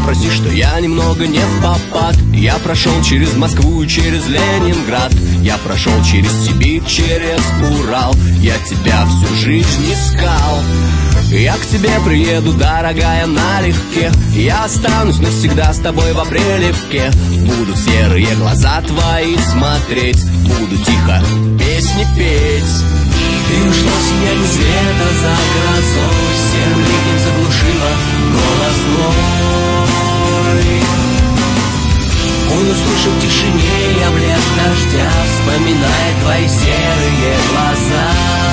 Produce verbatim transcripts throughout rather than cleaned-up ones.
прости, что я немного не в попад. Я прошел через Москву и через Ленинград. Я прошел через Сибирь, через Урал. Я тебя всю жизнь искал. Я к тебе приеду, дорогая, налегке. Я останусь навсегда с тобой в апрелевке. Буду в серые глаза твои смотреть, буду тихо песни петь. Ты ушла в сияние света за грозой, серым ливнем заглушила голос твой. Он услышал в тишине, я блеск дождя, вспоминая твои серые глаза.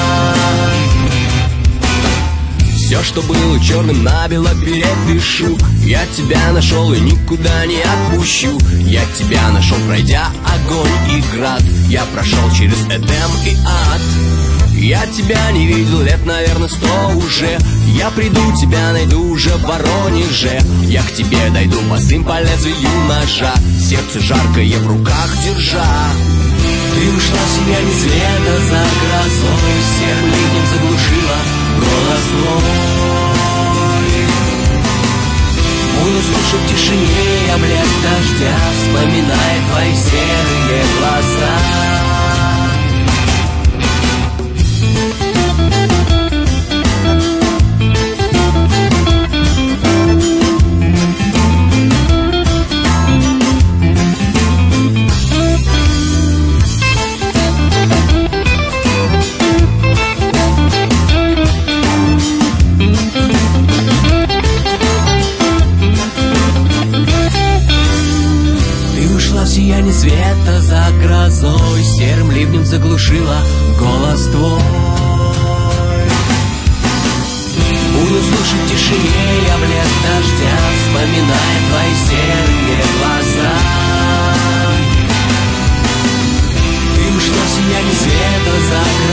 Все, что было черным, набело перепишу. Я тебя нашел и никуда не отпущу. Я тебя нашел, пройдя огонь и град. Я прошел через Эдем и ад. Я тебя не видел лет, наверное, сто уже. Я приду, тебя найду уже в Воронеже. Я к тебе дойду босым по лезвию ножа, сердце жаркое в руках держа. Ты ушла в сияние света за грозой, серым ливнем заглушила голос твой. Он услышал в тишине, я блеск дождя, вспоминая твои серые глаза. Сияние света за грозой, серым ливнем заглушила голос твой. Буду слушать в тишине, я блеск дождя, вспоминая твои серые глаза. Ты ушла в сияние света за грозой,